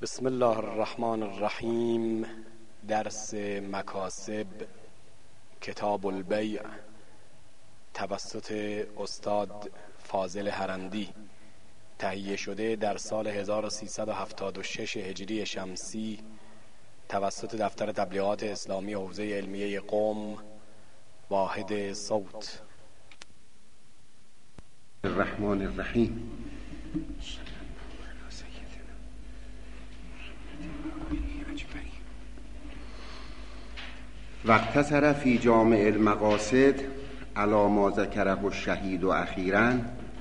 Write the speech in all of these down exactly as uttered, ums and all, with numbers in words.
بسم الله الرحمن الرحیم. درس مکاسب، کتاب البیع، توسط استاد فاضل هرندی، تهیه شده در سال هزار و سیصد و هفتاد و شش هجری شمسی توسط دفتر تبلیغات اسلامی حوزه علمیه قم، واحد صوت. الرحمن الرحیم. واقتصر فی جامع المقاصد علی ما ذکره الشهید اخیراً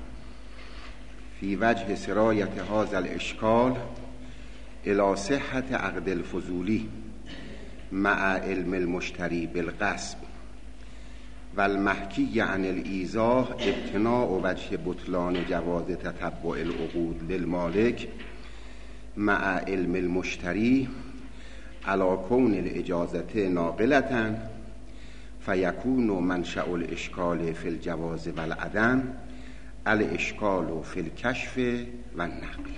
فی وجه سرایت هذا الاشکال الی صحت عقد الفضولی مع علم المشتری بالغصب و المحکی عن الایضاح ابتناء وجه بطلان جواز تتبع العقود للمالک مع علم المشتری علی کون الاجازه ناقلة فیکون منشأ الاشکال فی الجواز و العدم الاشکال فی الکشف و النقل.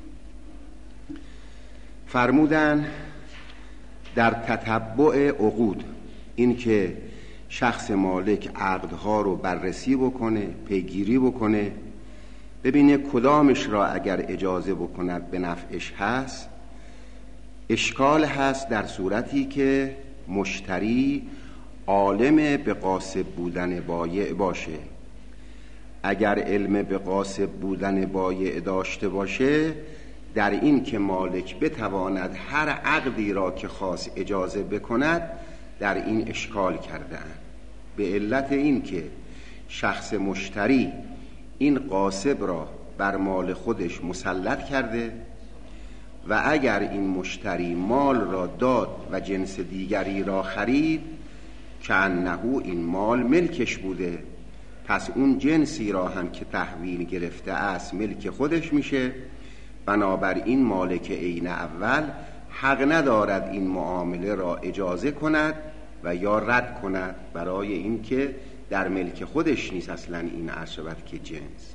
فرمودن در تتبع عقود، این که شخص مالک عقدها رو بررسی بکنه، پیگیری بکنه، ببینه کدامش را اگر اجازه بکند به نفعش هست. اشکال هست در صورتی که مشتری عالم به غاصب بودن بایع باشه. اگر علم به غاصب بودن بایع داشته باشه، در این که مالک بتواند هر عقدی را که خواست اجازه بکند، در این اشکال کردن، به علت این که شخص مشتری این غاصب را بر مال خودش مسلط کرده و اگر این مشتری مال را داد و جنس دیگری را خرید که انه این مال ملکش بوده، پس اون جنسی را هم که تحویل گرفته است ملک خودش میشه. بنابراین مالک عین اول حق ندارد این معامله را اجازه کند و یا رد کند، برای این که در ملک خودش نیست اصلا این عرشبت که جنس.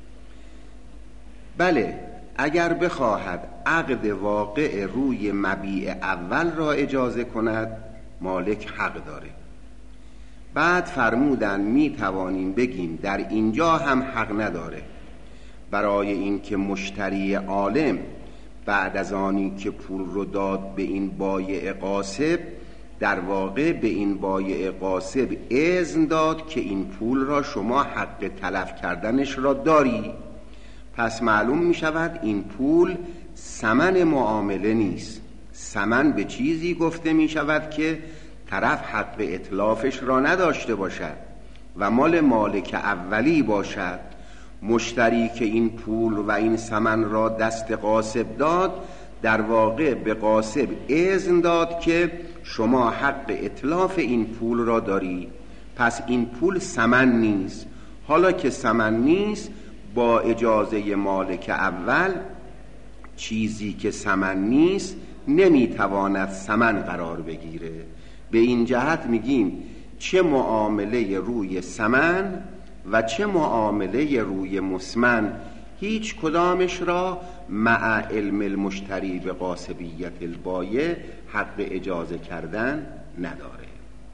بله، اگر بخواهد عقد واقع روی مبیع اول را اجازه کند، مالک حق داره. بعد فرمودن می توانیم بگیم در اینجا هم حق نداره، برای اینکه مشتری عالم بعد از آنی که پول رو داد به این بایع غاصب، در واقع به این بایع غاصب اذن داد که این پول را شما حق تلف کردنش را داری. پس معلوم می شود این پول ثمن معامله نیست. ثمن به چیزی گفته می شود که طرف حق اتلافش را نداشته باشد و مال مالک اولی باشد. مشتری که این پول و این ثمن را دست غاصب داد، در واقع به غاصب اذن داد که شما حق اتلاف این پول را داری. پس این پول ثمن نیست. حالا که ثمن نیست، با اجازه مالک اول چیزی که ثمن نیست نمیتواند ثمن قرار بگیره. به این جهت میگیم چه معامله روی ثمن و چه معامله روی مثمن، هیچ کدامش را مع علم المشتری به غاصبیت البایع حق اجازه کردن نداره.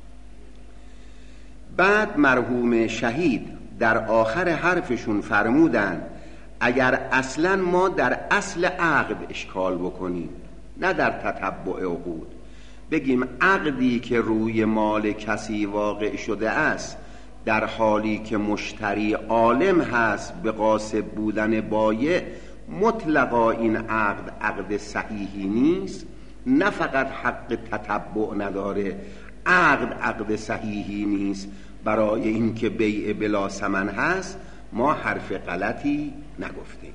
بعد مرحوم شهید در آخر حرفشون فرمودن اگر اصلا ما در اصل عقد اشکال بکنیم، نه در تتبع عقود، بگیم عقدی که روی مال کسی واقع شده است در حالی که مشتری عالم هست به غاصب بودن بایع، مطلقا این عقد عقد صحیحی نیست. نه فقط حق تتبع نداره، عقد عقد صحیحی نیست. برای اینکه بیع بلا ثمن هست ما حرف غلطی نگفتیم.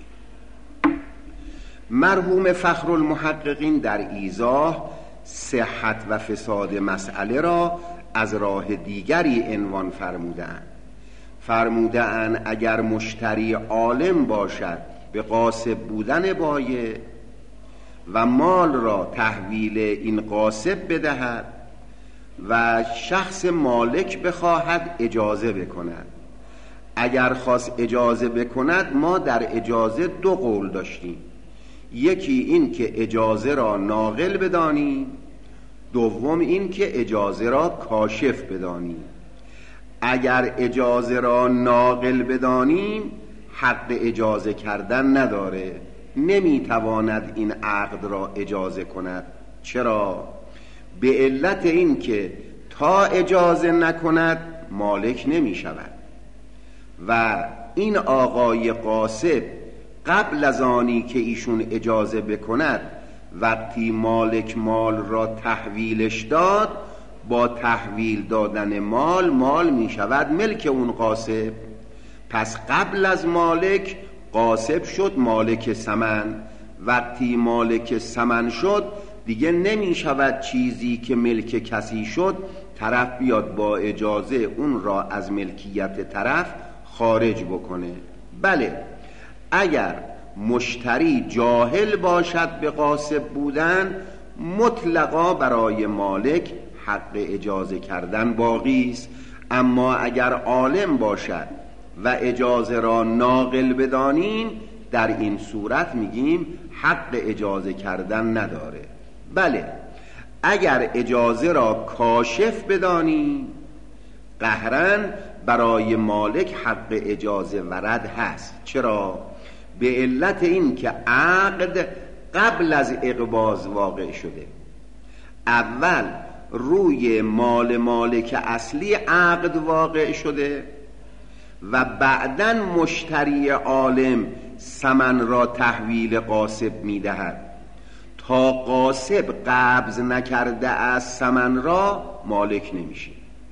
مرحوم فخر المحققین در ایضاح صحت و فساد مسئله را از راه دیگری عنوان فرمودند. فرمودند اگر مشتری عالم باشد به غاصب بودن بایع و مال را تحویل این غاصب بدهد و شخص مالک بخواهد اجازه بکند، اگر خواست اجازه بکند، ما در اجازه دو قول داشتیم. یکی این که اجازه را ناقل بدانیم، دوم این که اجازه را کاشف بدانیم. اگر اجازه را ناقل بدانیم حق اجازه کردن نداره، نمیتواند این عقد را اجازه کند. چرا؟ به علت این که تا اجازه نکند مالک نمی شود و این آقای غاصب قبل از آنی که ایشون اجازه بکند وقتی مالک مال را تحویلش داد، با تحویل دادن مال مال می شود ملک اون غاصب. پس قبل از مالک غاصب شد مالک ثمن. وقتی مالک ثمن شد دیگه نمی شود چیزی که ملک کسی شد طرف بیاد با اجازه اون را از ملکیت طرف خارج بکنه. بله، اگر مشتری جاهل باشد به غاصب بودن، مطلقا برای مالک حق اجازه کردن باقی است. اما اگر عالم باشد و اجازه را ناقل بدانیم، در این صورت میگیم حق اجازه کردن نداره. بله، اگر اجازه را کاشف بدانیم، قهرن برای مالک حق اجازه ورد هست. چرا؟ به علت این که عقد قبل از اقباض واقع شده. اول روی مال مالک اصلی عقد واقع شده و بعداً مشتری عالم ثمن را تحویل غاصب میدهد. تا غاصب قبض نکرده از ثمن را مالک نمیشه،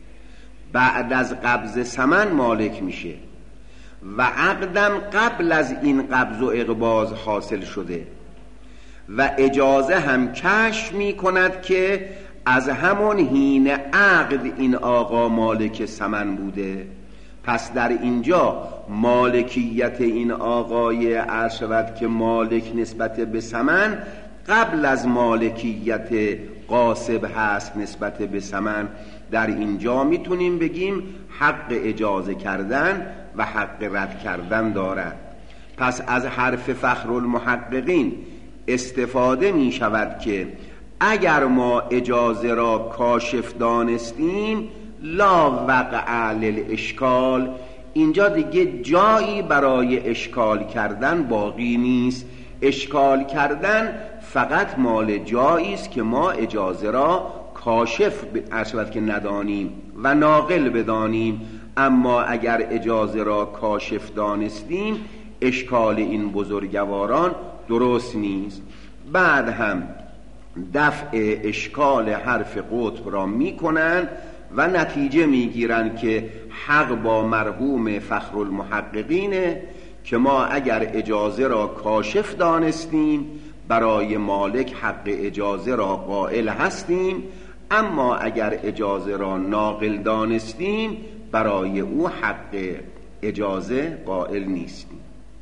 بعد از قبض ثمن مالک میشه و عقدم قبل از این قبض و اقباض حاصل شده و اجازه هم کشف میکند که از همون حین عقد این آقا مالک ثمن بوده. پس در اینجا مالکیت این آقای عرض شود که مالک نسبت به ثمن قبل از مالکیت غاصب هست نسبت به ثمن. در اینجا میتونیم بگیم حق اجازه کردن و حق رد کردن دارد. پس از حرف فخرالمحققین استفاده می شود که اگر ما اجازه را کاشف دانستیم لا وقع للاشکال، اینجا دیگه جایی برای اشکال کردن باقی نیست. اشکال کردن فقط مال جایی است که ما اجازه را کاشف ارشد که ندانیم و ناقل بدانیم. اما اگر اجازه را کاشف دانستیم اشکال این بزرگواران درست نیست. بعد هم دفع اشکال حرف قطب را می کنند و نتیجه می گیرند که حق با مرحوم فخرالمحققینه که ما اگر اجازه را کاشف دانستیم برای مالک حق اجازه را قائل هستیم، اما اگر اجازه را ناقل دانستیم برای او حق اجازه قائل نیستیم.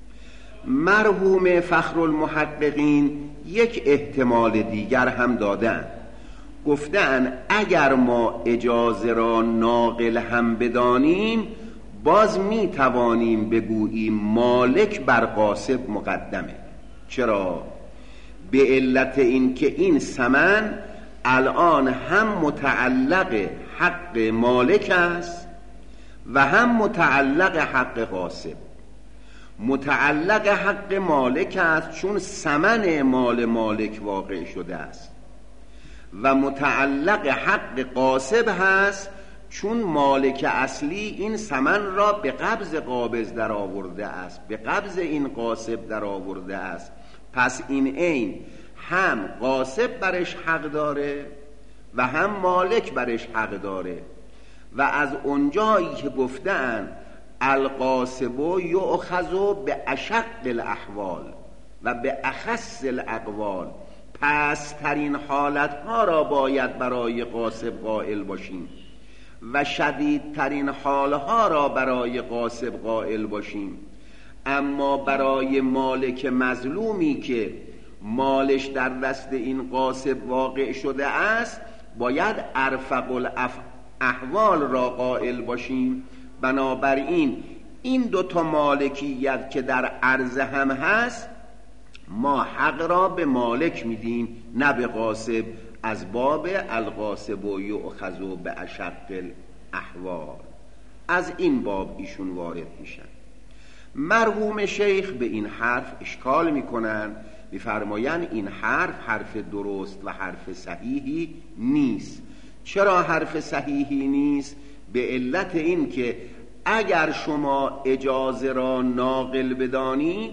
مرحوم فخرالمحققین یک احتمال دیگر هم دادن، گفتن اگر ما اجازه را ناقل هم بدانیم باز می توانیم بگوییم مالک بر غاصب مقدمه. چرا؟ به علت این که این ثمن الان هم متعلق حق مالک است و هم متعلق حق غاصب. متعلق حق مالک است چون ثمن مال مالک واقع شده است و متعلق حق غاصب هست چون مالک اصلی این ثمن را به قبض قابض در آورده است، به قبض این غاصب در آورده است. پس این عین هم غاصب برش حق داره و هم مالک برش حق داره. و از اونجایی که گفتن الغاصب یؤخذ به اشق الاحوال و به اخص الاقوال، پس ترین حالتها را باید برای غاصب قائل باشیم و شدیدترین حالها را برای غاصب قائل باشیم. اما برای مالک مظلومی که مالش در دست این غاصب واقع شده است باید ارفق الاحوال را قائل باشیم. بنابراین این دوتا مالکیت که در عرض هم هست ما حق را به مالک میدیم نه به غاصب، از باب الغاصب و یؤخذ به اشق الاحوال، از این باب ایشون وارد میشن. مرحوم شیخ به این حرف اشکال میکنن، میفرمایند این حرف حرف درست و حرف صحیحی نیست. چرا حرف صحیحی نیست؟ به علت این که اگر شما اجازه را ناقل بدانید،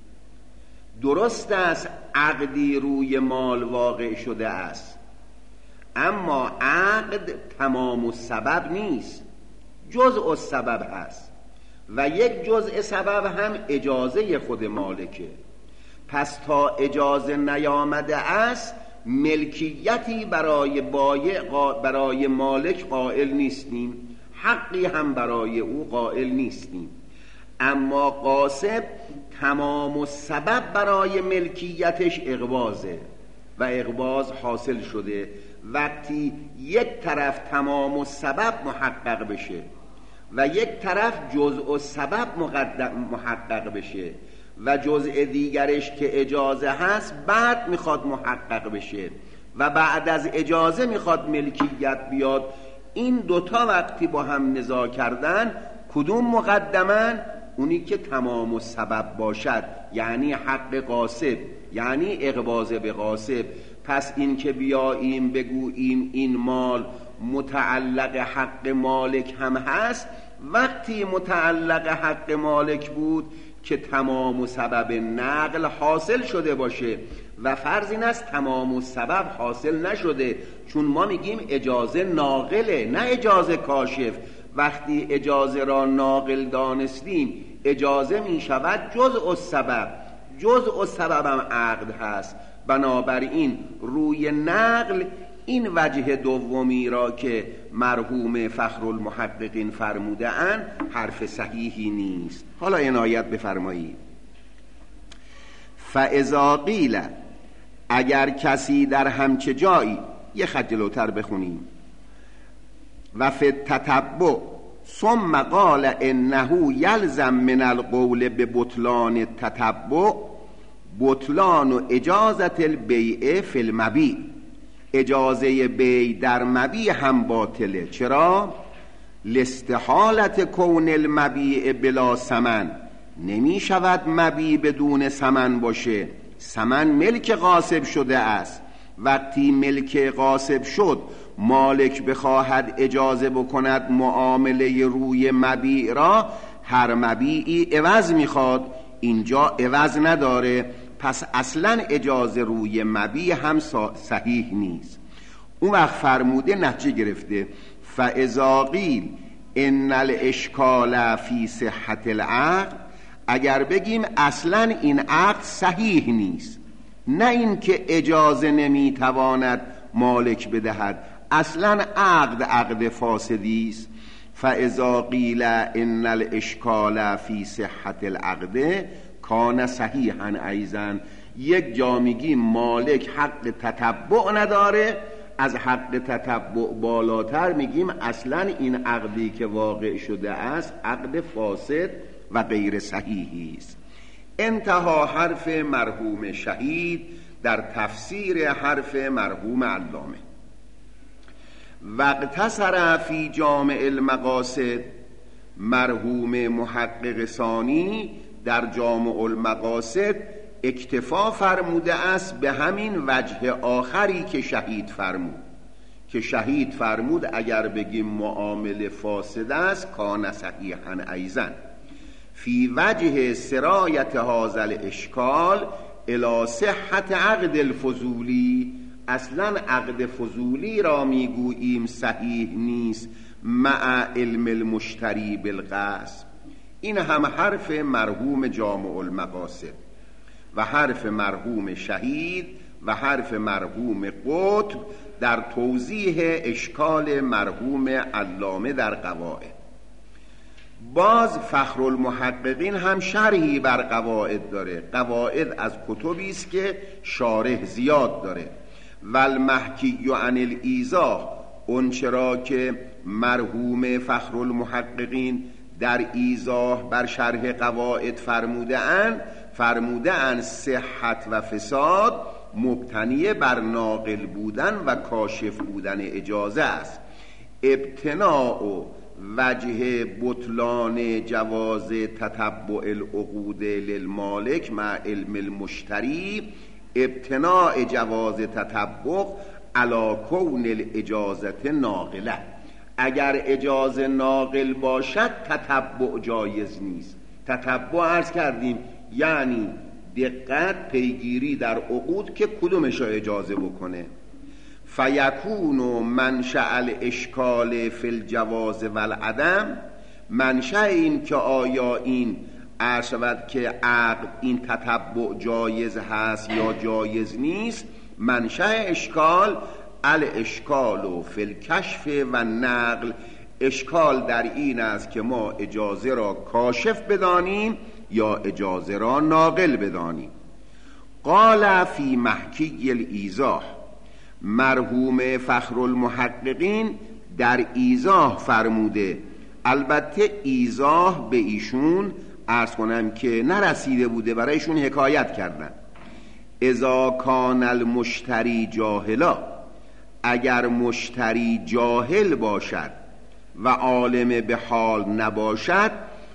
درست است عقدی روی مال واقع شده است، اما عقد تمام السبب نیست، جزء السبب هست و یک جزء سبب هم اجازه خود مالکه. پس تا اجازه نیامده است ملکیتی برای بایع برای مالک قائل نیستیم، حقی هم برای او قائل نیستیم. اما غاصب تمام السبب برای ملکیتش اقباضه و اقباض حاصل شده. وقتی یک طرف تمام السبب محقق بشه و یک طرف جزء السبب محقق بشه و جزء دیگرش که اجازه هست بعد میخواد محقق بشه و بعد از اجازه میخواد ملکیت بیاد، این دوتا وقتی با هم نزاع کردن کدوم مقدمن؟ اونی که تمام السبب باشد، یعنی حق غاصب، یعنی اقباض به غاصب. پس این که بیاییم بگوییم این مال متعلق حق مالک هم هست، وقتی متعلق حق مالک بود که تمام سبب نقل حاصل شده باشه و فرض این است تمام السبب حاصل نشده، چون ما میگیم اجازه ناقله نه اجازه کاشف. وقتی اجازه را ناقل دانستیم اجازه می شود جزء السبب، جزء السبب هم عقد هست. بنابراین روی نقل این وجه دومی را که مرحوم فخرالمحققین فرموده اند حرف صحیحی نیست. حالا عنایت بفرمایید. فاذا قیل، اگر کسی در همچه جایی، یه خط جلوتر بخونیم، و فی التتبع ثم قال انه یلزم من القول ببطلان التتبع بطلان و اجازت البیع فی المبیع، اجازه بیع در مبیع هم باطله. چرا؟ لاستحالت کون المبیع بلا ثمن، نمی شود مبیع بدون ثمن باشه، ثمن ملک غاصب شده است. وقتی ملک غاصب شد مالک بخواهد اجازه بکند معامله روی مبیع را، هر مبیعی عوض میخواد، اینجا عوض نداره، پس اصلا اجازه روی مبیع هم صحیح نیست. اون وقت فرموده نتیجه گرفته فاذا قیل ان الاشکال فی صحت العقد، اگر بگیم اصلا این عقد صحیح نیست، نه این که اجازه نمیتواند مالک بدهد، اصلا عقد عقد فاسدی است. فاذا قیل ان الاشکال فی صحت العقد کان صحیحا ایضا، یک جا میگیم مالک حق تتبع نداره، از حق تتبع بالاتر میگیم اصلا این عقدی که واقع شده است عقد فاسد و غیر صحیحی است. انتها حرف مرحوم شهید در تفسیر حرف مرحوم علامه. واقتصر فی جامع المقاصد، مرحوم محقق ثانی در جامع المقاصد اکتفا فرموده است به همین وجه آخری که شهید فرمود، که شهید فرمود اگر بگیم معامله فاسد است کان صحیحا ایضا فی وجه سرایت هذا الاشکال الی صحت عقد الفضولی، اصلا عقد فضولی را میگوییم صحیح نیست مع علم المشتری بالغصب. این هم حرف مرحوم جامع المقاصد و حرف مرحوم شهید و حرف مرحوم قطب در توضیح اشکال مرحوم علامه در قواعد. باز فخرالمحققین هم شرحی بر قواعد داره، قواعد از کتبی است که شارح زیاد داره. والمحکی عن الایضاح، اون چرا که مرحوم فخرالمحققین در ایضاح بر شرح قواعد فرموده اند فرموده اند صحت و فساد مبتنی بر ناقل بودن و کاشف بودن اجازه است. ابتناء و وجه بطلان جواز تتبع العقود للمالک مع علم المشتری ابتناء جواز تتبع علی کون الاجازت ناقله. اگر اجازه ناقل باشد تتبع جایز نیست. تتبع عرض کردیم یعنی دقت پیگیری در عقود که کدومش را اجازه بکنه. فیکون منشأ الاشکال فی الجواز والعدم، منشأ این که آیا این عرض شود که عقد این تتبع جایز هست یا جایز نیست. منشأ اشکال الاشکال فی الکشف و نقل، اشکال در این است که ما اجازه را کاشف بدانیم یا اجازه را ناقل بدانیم. قال فی محکی الایضاح، مرحوم فخر المحققین در ایضاح فرموده، البته ایضاح به ایشون عرض کنم که نرسیده بوده، برایشون حکایت کردن. اذا کان المشتری جاهلا، اگر مشتری جاهل باشد و عالم به حال نباشد،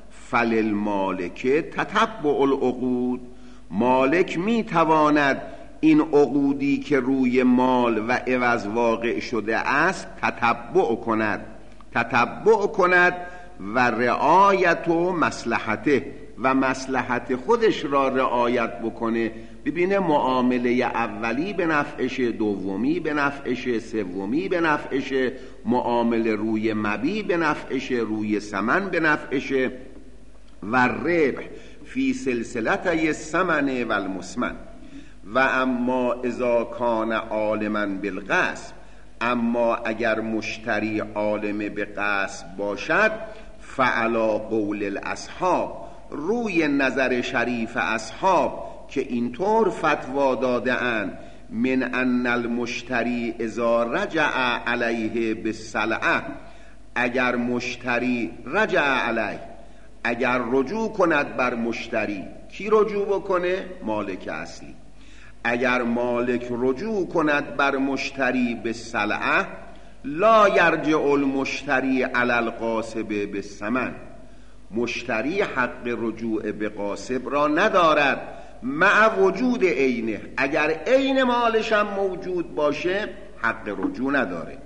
فللمالک تتبع العقود، مالک می تواند این عقودی که روی مال و عوض واقع شده است تتبع کند تتبع کند و رعایت و مصلحته، و مصلحت خودش را رعایت بکنه. ببینه معامله اولی به نفعش، دومی به نفعش، سومی به نفعش، معامله روی مبی به نفعش، روی ثمن به نفعش. و ربح فی سلسلته الثمن و المسمن. و اما اذا کان عالما بالغصب، اما اگر مشتری عالم به غصب باشد، فعلا قول الاصحاب، روی نظر شریف اصحاب که اینطور فتوا داده اند، من ان المشتری اذا رجع علیه بالسلعه، اگر مشتری رجع علیه، اگر رجوع کند بر مشتری، کی رجوع بکنه؟ مالک اصلی. اگر مالک رجوع کند بر مشتری به سلعه، لا یرجع المشتری علی الغاصب بالثمن، مشتری حق رجوع به غاصب را ندارد مع وجود عینه، اگر عین مالش هم موجود باشه حق رجوع نداره.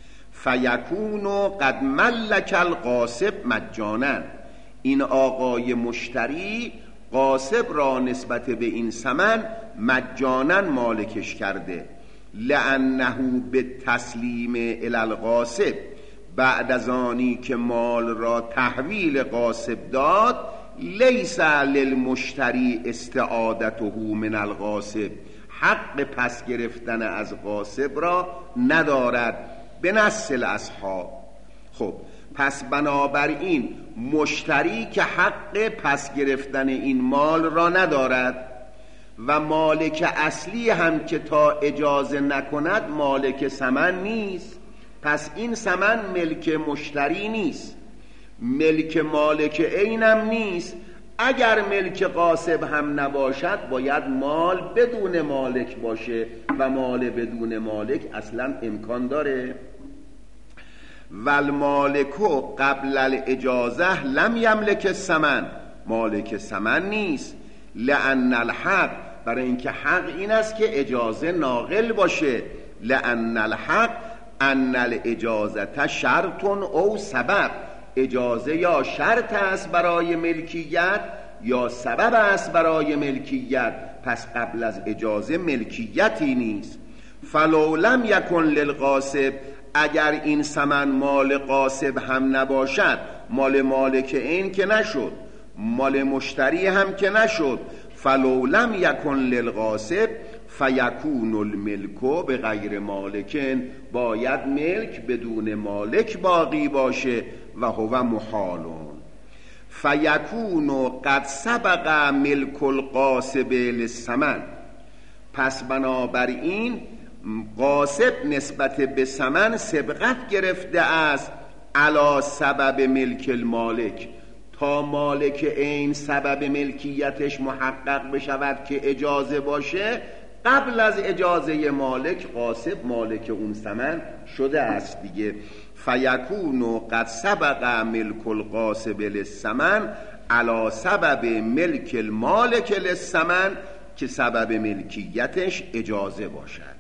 فیکون قد ملک الغاصب مجانا، این آقای مشتری غاصب را نسبت به این ثمن مجانا مالکش کرده. لانه به تسلیم الی الغاصب، بعد از آنی که مال را تحویل غاصب داد، لیس للمشتری استعادته من الغاصب، حق پس گرفتن از غاصب را ندارد به نص الاصحاب. خب پس بنابراین مشتری که حق پس گرفتن این مال را ندارد و مالک اصلی هم که تا اجازه نکند مالک ثمن نیست، پس این ثمن ملک مشتری نیست، ملک مالک عینم نیست. اگر ملک غاصب هم نباشد باید مال بدون مالک باشه و مال بدون مالک اصلا امکان داره. والمالکو قبل الاجازه لم یملک الثمن، مالک ثمن نیست. لان الحق، برای اینکه حق این است که اجازه ناقل باشه. لان الحق ان الاجازه شرط او سبب، اجازه یا شرط است برای ملکیت یا سبب است برای ملکیت، پس قبل از اجازه ملکیتی نیست. فلو لم یکن للغاصب، اگر این ثمن مال غاصب هم نباشد، مال مالک این که نشد، مال مشتری هم که نشد، فلو لم یکن للغاصب فیکون الملک به غیر مالکن، باید ملک بدون مالک باقی باشه و هو محالون. فیکون قد سبق ملک الغاصب للثمن، پس بنابراین غاصب نسبت به ثمن سبقت گرفته است علی سبب ملک المالک، تا مالک عین سبب ملکیتش محقق بشود که اجازه باشه، قبل از اجازه مالک غاصب مالک اون ثمن شده است دیگه. فیکون قد سبق ملک الغاصب للثمن علی سبب ملک المالک للثمن، که سبب ملکیتش اجازه باشد.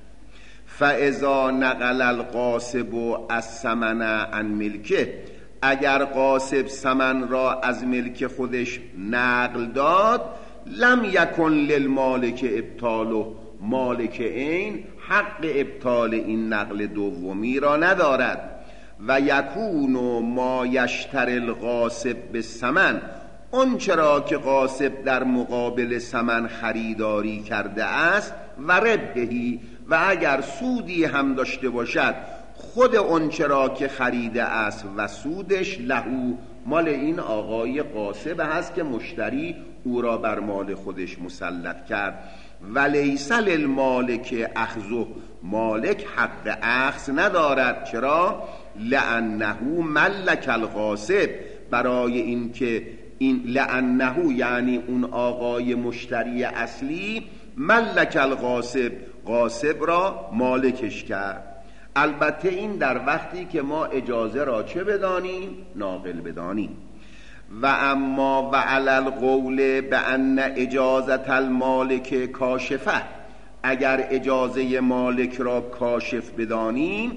فاذا نقل الغاصب الثمن عن ملکه، اگر غاصب ثمن را از ملک خودش نقل داد، لم یکن للمالک ابطاله، مالک عین حق ابطال این نقل دومی را ندارد. و یکون ما یشتری الغاصب بالثمن، اون چرا که غاصب در مقابل ثمن خریداری کرده است، و ربحی، و اگر سودی هم داشته باشد، خود اون چرا که خریده است و سودش لهو، مال این آقای غاصب هست که مشتری او را بر مال خودش مسلط کرد. ولیس للمالک اخذه، مالک حق اخذ ندارد. چرا؟ لانه ملک الغاصب، برای اینکه این لانه یعنی اون آقای مشتری اصلی ملک الغاصب، غاصب را مالکش کرد. البته این در وقتی که ما اجازه را چه بدانیم؟ ناقل بدانیم. و اما و علی القول بان اجازت المالک کاشفه، اگر اجازه مالک را کاشف بدانیم،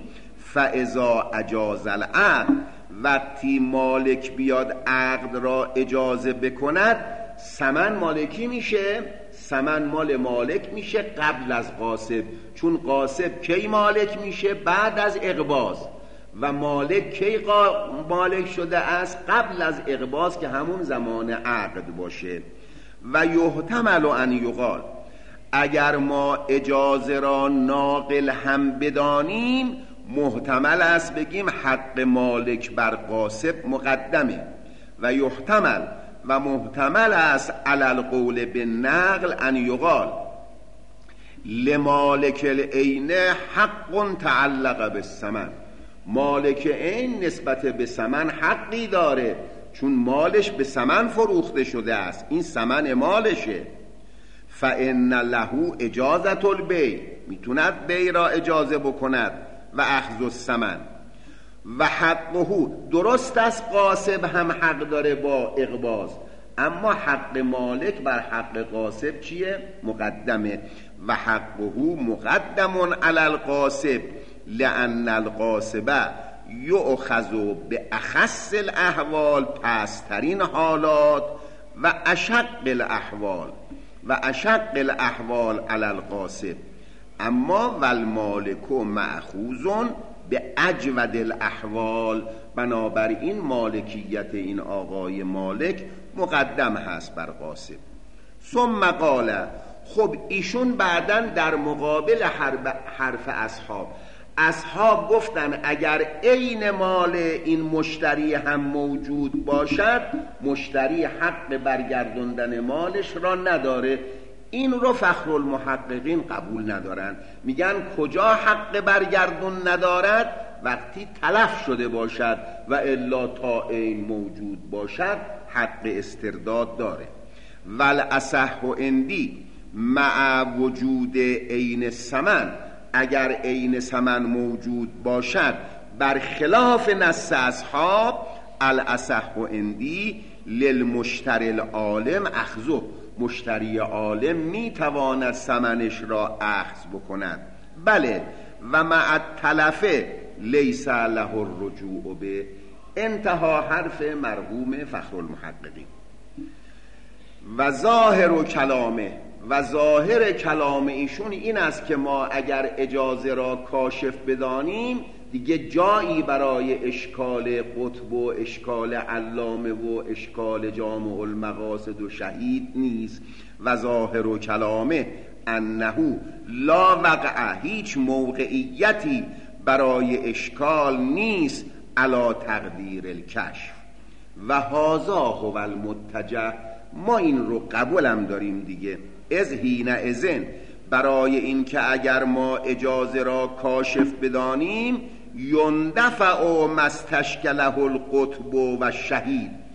فاذا اجاز العقد، وقتی مالک بیاد عقد را اجازه بکند، ثمن مالکی میشه، ثمن مال مالک میشه قبل از غاصب، چون غاصب کی مالک میشه؟ بعد از اقباض، و مالک کی مالک شده است؟ قبل از اقباض که همون زمان عقد باشه. و یحتمل ان یقال، اگر ما اجازه را ناقل هم بدانیم، محتمل است بگیم حق مالک بر غاصب مقدمه. و یحتمل و محتمل است علی القول بالنقل ان یقال لمالک العین حق تعلق بالثمن، مالک عین نسبت به ثمن حقی داره، چون مالش به ثمن فروخته شده است، این ثمن مالشه. فان له اجازت البیع، میتوند بیع را اجازه بکند، و اخذ الثمن و حقه، درست است غاصب هم حق داره با اقباض، اما حق مالک بر حق غاصب چیه؟ مقدمه. و حقه مقدم علی الغاصب لان الغاصب یؤخذ باخص الاحوال، پسترین حالات، و اشق الاحوال و اشق الاحوال علی الغاصب، اما والمالک مأخوذ به اجود الاحوال، بنابراین مالکیت این آقای مالک مقدم هست بر غاصب. ثم قال، خب ایشون بعداً در مقابل حرف اصحاب، اصحاب گفتن اگر عین مال این مشتری هم موجود باشد، مشتری حق برگردوندن مالش را نداره. این رو فخرالمحققین قبول ندارن، میگن کجا حق برگردون ندارد؟ وقتی تلف شده باشد، و الا تا عین موجود باشد حق استرداد داره. والاصح عندی مع وجود عین الثمن، اگر عین ثمن موجود باشد برخلاف نص اصحاب، الاصح عندی للمشتری العالم اخذه، مشتری عالم میتواند ثمنش را اخذ بکند. بله، و مع التلفه لیس له الرجوع به. انتها حرف مرحوم فخرالمحققین. و ظاهر و کلامه، و ظاهر کلام ایشون این است که ما اگر اجازه را کاشف بدانیم، دیگه جایی برای اشکال قطب و اشکال علامه و اشکال جامع المقاصد و شهید نیست. و ظاهر و کلامه انه لا وقع، هیچ موقعیتی برای اشکال نیست علی تقدیر الکشف. و هذا هو المتجه، ما این رو قبولم داریم دیگه. از حین اذن، برای این که اگر ما اجازه را کاشف بدانیم، یندفع مستشکله القطب و شهید،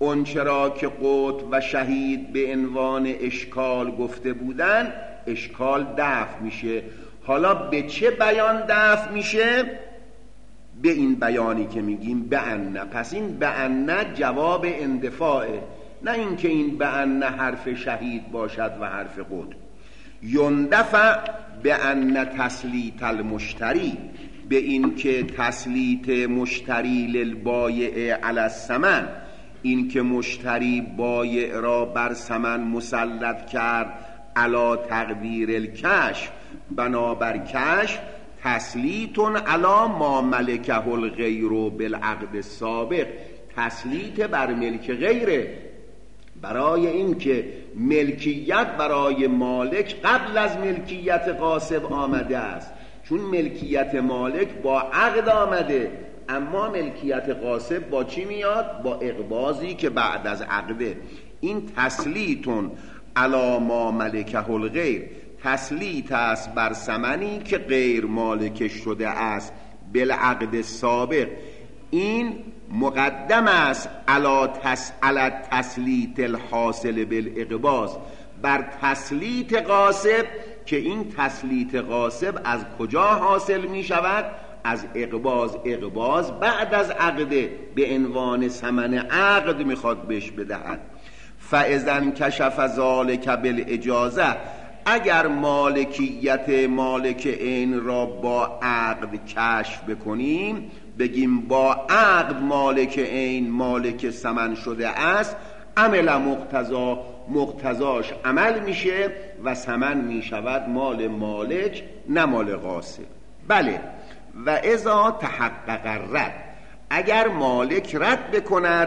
اون چرا که قطب و شهید به عنوان اشکال گفته بودن، اشکال دفع میشه. حالا به چه بیان دفع میشه؟ به این بیانی که میگیم بأن. پس این بأن جواب اندفاعه، نه اینکه این بأن حرف شهید باشد و حرف قطب. یندفع بأن تسلیط المشتری، به این که تسلیط مشتری للبایع علی الثمن، این که مشتری بایع را بر ثمن مسلط کرد علی تقدیر الکشف، بنابر کشف تسلیط علی ما ملکه الغیر بالعقد السابق، تسلیط بر ملک غیره، برای این که ملکیت برای مالک قبل از ملکیت غاصب آمده است. چون ملکیت مالک با عقد آمده، اما ملکیت غاصب با چی میاد؟ با اقباضی که بعد از عقده. این تسلیطون علی ما ملکه الغیر، تسلیط است بر ثمنی که غیر مالک شده است بالعقد سابق. این مقدم است علی تس... علی تسلیط الحاصل بالاقباض، بر تسلیط غاصب، که این تسلیط غاصب از کجا حاصل می شود؟ از اقباض. اقباض بعد از عقده به عنوان ثمن عقد میخواد بهش بدهد. فاذا کشف ذلک بالاجازه، اگر مالکیت مالک عین را با عقد کشف بکنیم، بگیم با عقد مالک عین مالک ثمن شده است، عمل مقتضا، مقتضاش عمل میشه و ثمن میشود مال مالک نه مال غاصب. بله. و اذا تحقق الرد، اگر مالک رد بکند،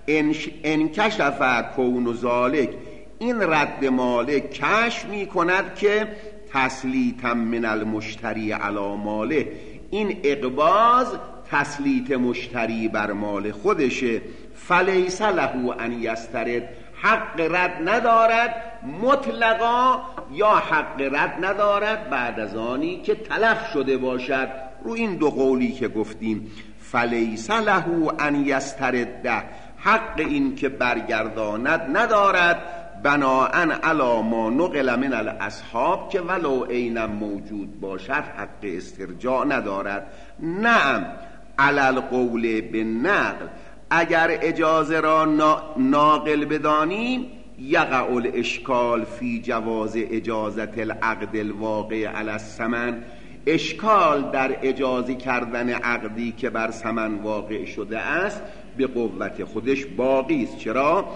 انکشف کون ذالک، این رد مالک کشف می کند که تسلیطا من المشتری علی ماله، این اقباض تسلیط مشتری بر مال خودشه. فلیس له ان یسترد، حق رد ندارد مطلقا، یا حق رد ندارد بعد از آنی که تلف شده باشد. رو این دو قولی که گفتیم، فلیس له ان یسترد، حق این که برگرداند ندارد، بناءن علی ما نقل من الاصحاب، که ولو اینم موجود باشد حق استرجاع ندارد. نعم علی القول بالنقل، اگر اجازه را ناقل بدانیم، یقع الاشکال فی جواز اجازت العقد الواقع علی الثمن، اشکال در اجازه کردن عقدی که بر ثمن واقع شده است به قوت خودش باقی است. چرا؟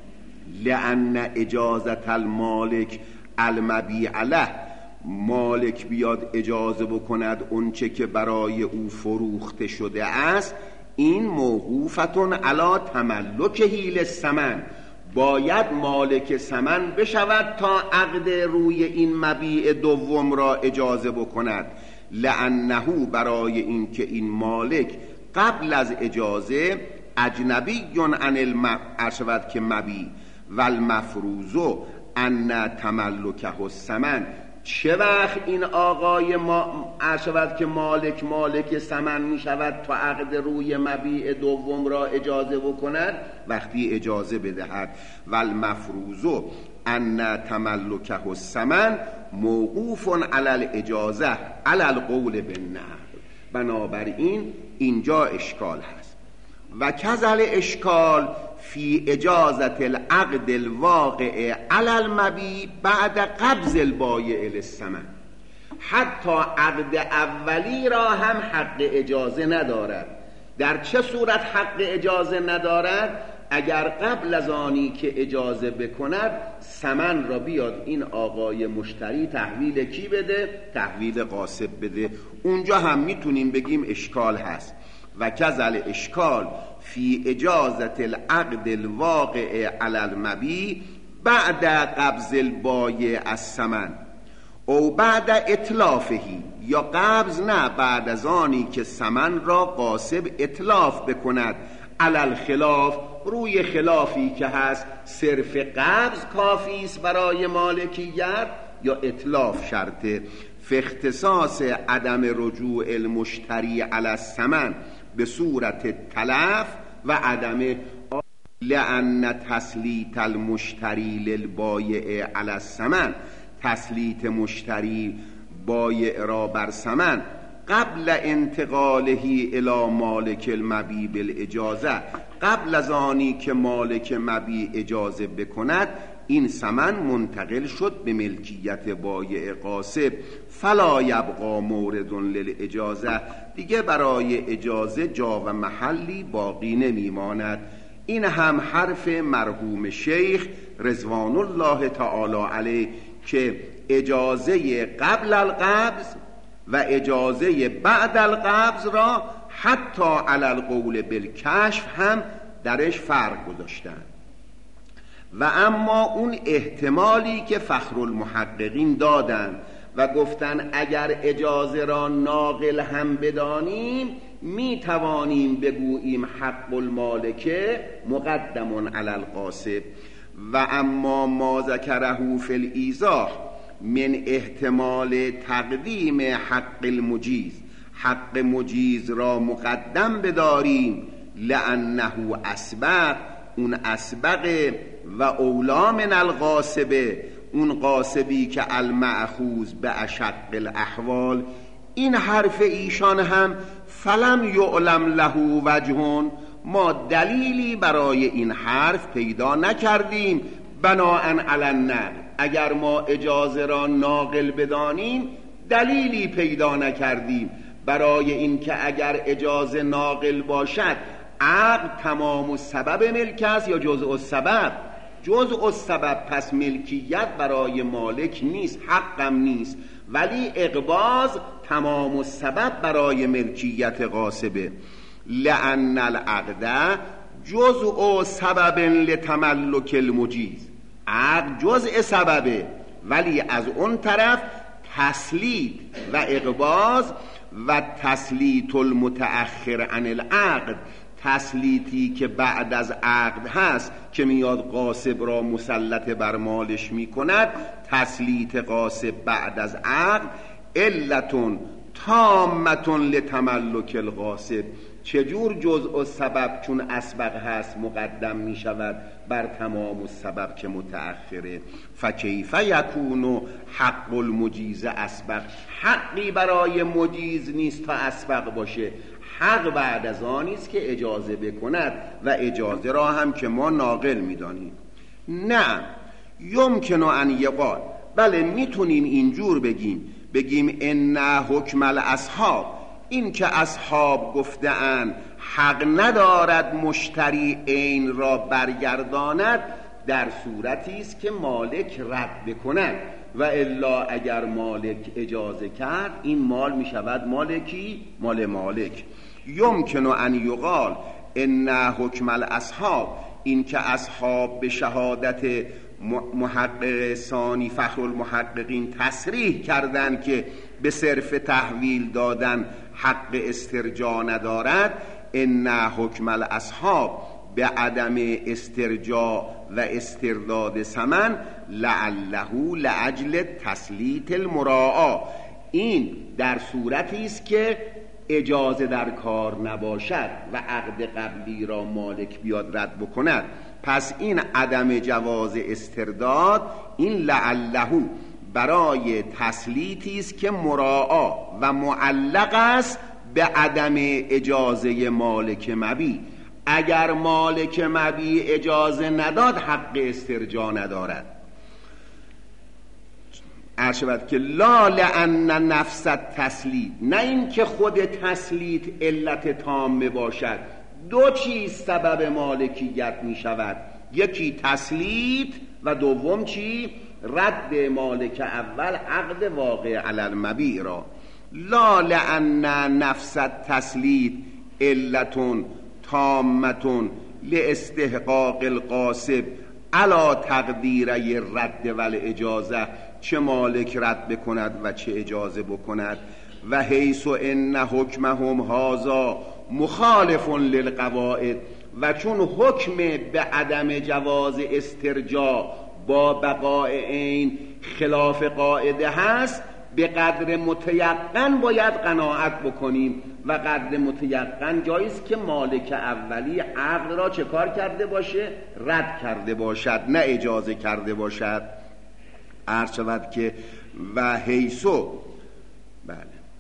لأن اجازت المالک المبیع له، مالک بیاد اجازه بکند اون چه که برای او فروخته شده است، این موقوفتون علی تملکه للثمن، باید مالک ثمن بشود تا عقد روی این مبیع دوم را اجازه بکند. لأنه، برای این که این مالک قبل از اجازه اجنبی عن المعشود که مبیع و المفروض ان تملکه الثمن، چه وقت این آقای ما عشود که مالک مالک ثمن می شود تا عقد روی مبیع دوم را اجازه بکند؟ وقتی اجازه بدهد. و المفروض ان تملکه الثمن موقوف علی الاجازه علی القول بالنقل، بنابراین اینجا اشکال هست. و کذل اشکال فی اجازت العقد الواقع علی المبیع بعد قبض البایع للثمن، حتی عقد اولی را هم حق اجازه ندارد. در چه صورت حق اجازه ندارد؟ اگر قبل از آنی که اجازه بکند ثمن را بیاد این آقای مشتری تحویل کی بده؟ تحویل غاصب بده. اونجا هم میتونیم بگیم اشکال هست. و کذل اشکال فی اجازت العقد الواقع علی المبیع بعد قبض البایع الثمن او بعد اتلافهی، یا قبض نه، بعد از آنی که ثمن را غاصب اتلاف بکند، علی الخلاف، روی خلافی که هست صرف قبض کافی است برای مالکیت یا اتلاف شرطه. فی اختصاص عدم رجوع المشتری علی الثمن به صورت تلف و عدم لأن تسلیط المشتری للبایع علی الثمن، تسلیط مشتری بایع را بر ثمن قبل انتقاله الی مالک المبیع بالاجازه، قبل از آنی که مالک مبیع اجازه بکند این ثمن منتقل شد به ملکیت بایع غاصب، فلا یبقى مورد للاجازه، دیگه برای اجازه جا و محلی باقی نمیماند. این هم حرف مرحوم شیخ رضوان الله تعالی علیه که اجازه قبل القبض و اجازه بعد القبض را حتی علی القول بالکشف هم درش فرق گذاشتن. و اما اون احتمالی که فخرالمحققین دادن و گفتن اگر اجازه را ناقل هم بدانیم می توانیم بگوییم حق المالکه مقدم علی الغاصب. و اما ما ذکره فی الایضاح من احتمال تقدیم حق المجیز، حق مجیز را مقدم بداریم لانه اسبق، اون اسبق و اولا من الغاصب، اون غاصبی که المأخوذ به اشق الاحوال. این حرف ایشان هم فلم یعلم له وجه، ما دلیلی برای این حرف پیدا نکردیم بناءً علی النقل، اگر ما اجازه را ناقل بدانیم دلیلی پیدا نکردیم برای این که اگر اجازه ناقل باشد عقد تمام السبب ملک است یا جزء السبب، جزء السبب، پس ملکیت برای مالک نیست، حقم نیست، ولی اقباض تمام السبب برای ملکیت غاصبه. لأن العقد جزء سبب لتملک المجیز، عقد جزء سببه ولی از اون طرف تسلیط و اقباض و تسلیط المتأخر عن العقد، تسلیطی که بعد از عقد هست که میاد غاصب را مسلط بر مالش میکند، تسلیط غاصب بعد از عقد علتون تامتون لتملک الغاصب، چجور جزء السبب چون اسبق هست مقدم می شود بر تمام السبب که متأخره؟ فکیف یکون حق المجیز اسبق، حقی برای مجیز نیست تا اسبق باشه، حق بعد از آنی است که اجازه بکند و اجازه را هم که ما ناقل می دانیم. نه یمکن ان یقال، بله میتونیم اینجور بگیم بگیم ان حکم الاصحاب، این که اصحاب گفته‌اند حق ندارد مشتری عین را برگرداند در صورتی است که مالک رد بکند، و الا اگر مالک اجازه کرد این مال می شود مالکی، مال مالک. یمکن ان یقال ان حکم الاصحاب، این که اصحاب به شهادت محقق ثانی فخرالمحققین تصریح کردند که به صرف تحویل دادن حق استرجاع ندارد، ان حکم الاصحاب به عدم استرجاع و استرداد ثمن لعله لاجل تسلیط المراعا، این در صورتی است که اجازه در کار نباشد و عقد قبلی را مالک بیاد رد بکند. پس این عدم جواز استرداد این لعله برای تسلیطی است که مراعا و معلق است به عدم اجازه مالک مبیع. اگر مالک مبیع اجازه نداد حق استرجاع ندارد. عرشبت که لا لأن نفس تسلیط، نه این که خود تسلیط علت تامه باشد، دو چیز سبب مالکیت می شود، یکی تسلیط و دوم چی؟ رد مالک اول عقد واقع علی المبیع را. لا لأن نفس تسلیط علتون تامتون لاستحقاق القاصب علا تقدیره رد ول اجازه، چه مالک رد بکند و چه اجازه بکند. و حیث ان حکمهم هذا مخالف للقواعد، و چون حکم به عدم جواز استرجاع با بقاء عین خلاف قاعده هست، به قدر متیقن باید قناعت بکنیم و قدر متیقن جاییست که مالک اولی عقد را چه کار کرده باشه؟ رد کرده باشد، نه اجازه کرده باشد. عرض شود که و حیثو بله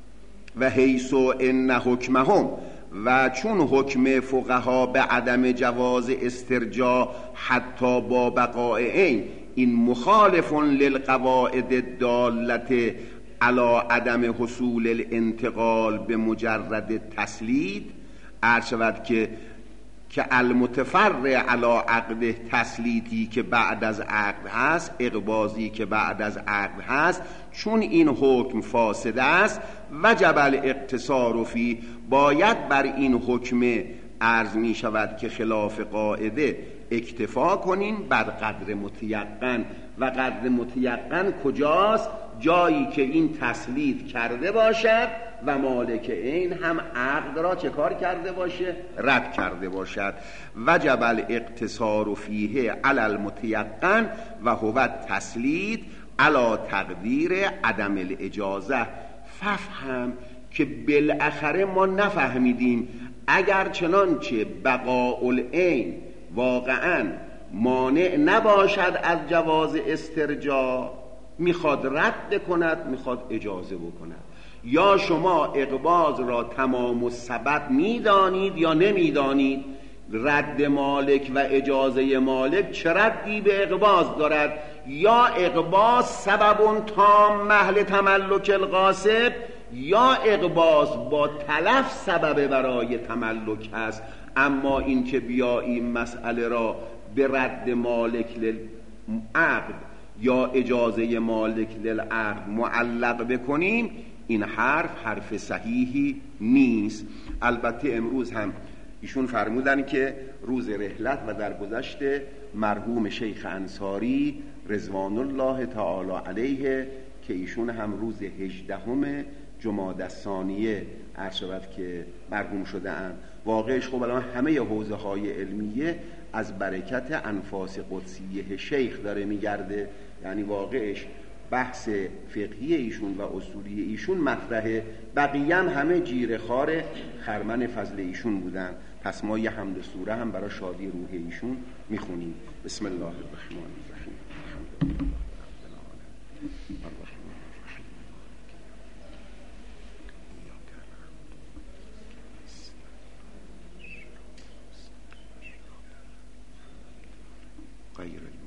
و حیثو ان حکمهم، و چون حکم فقها به عدم جواز استرجاع حتی با بقاء عین، این مخالف للقواعد الدالة علی عدم حصول الانتقال به مجرد تسلید، عرض شود که که المتفرع علی عقد تسلیتی که بعد از عقد هست، اقباضی که بعد از عقد هست، چون این حکم فاسد است وجب الاقتصار فی، باید بر این حکم عرض می شود که خلاف قاعده اکتفا کنیم بر قدر متیقن. و قدر متیقن کجاست؟ جایی که این تسلید کرده باشد و مالک عین هم عقد را چه کار کرده باشه؟ رد کرده باشد. وجب الاقتصار فیه علی المتیقن و هو تسلید علی تقدیر عدم الاجازه. ففهم که بالاخره ما نفهمیدیم اگر چنانچه بقاء العین واقعا مانع نباشد از جواز استرجاع، میخواد رد کند، میخواد اجازه بکند، یا شما اقباض را تمام السبب میدانید یا نمیدانید. رد مالک و اجازه مالک چه ردی به اقباض دارد؟ یا اقباض سبب تام محل تملک الغاصب، یا اقباض با تلف سبب برای تملک است. اما این که بیاییم مسئله را به رد مالک للعقد یا اجازه مالک للعقد معلق بکنیم، این حرف حرف صحیحی نیست. البته امروز هم ایشون فرمودن که روز رحلت و درگذشت مرحوم شیخ انصاری رضوان الله تعالی علیه که ایشون هم روز هجدهم جمادی الثانیه عرض شود که مرحوم شده اند. واقعش خب الان همه حوزه های علمیه از برکت انفاس قدسیه شیخ داره میگرده، یعنی واقعش بحث فقهی ایشون و اصولی ایشون مطرحه، بقیه هم همه جیره خار خرمن فضل ایشون بودن. پس ما یه حمد سوره هم برای شادی روح ایشون میخونیم. بسم الله الرحمن الرحیم. غیر